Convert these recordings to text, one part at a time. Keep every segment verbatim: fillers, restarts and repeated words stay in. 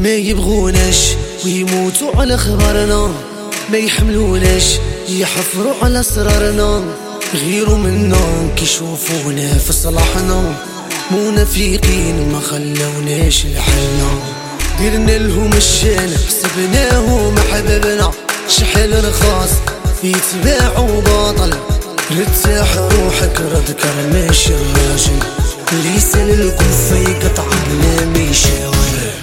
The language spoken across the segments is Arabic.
ما يبغوناش ويموتوا على خبرنا، ما يحملوناش يحفروا على اسرارنا، غيروا منا كيشوفونا في صلاحنا، منافقين ما خلوناش لحالنا، درنا لهم الشان حسبناهم احبابنا، شحال رخاص يتباعوا باطل، رتاح روحك رذكر ماشي الراجل، اللي يسال الكفة يقطع بلا ما يشاور.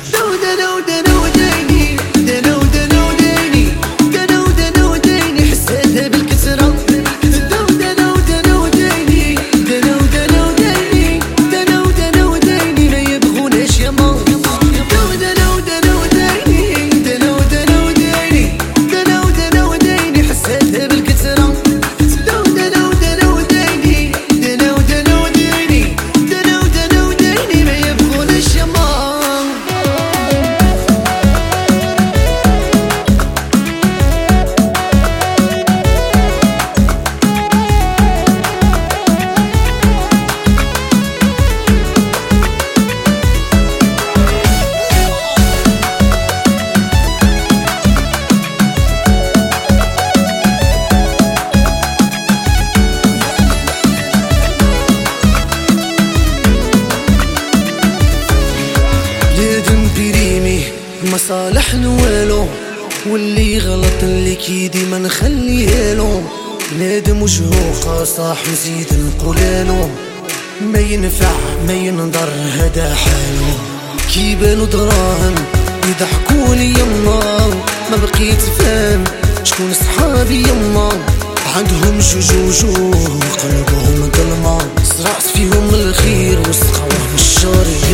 مصالح نوالو واللي غلط اللي كيدي ما نخليهالو، بنادم وجهو قاصح نزيد نقولالو، ما ينفع ما ينضر هدا حالو، كيبانو دراهم يضحكولي يما، ما بقيت فاهم شكون صحابي يما، عندهم جوجوجو وقلبهم ظلمة، صرعت فيهم الخير وسقاوهم الشر.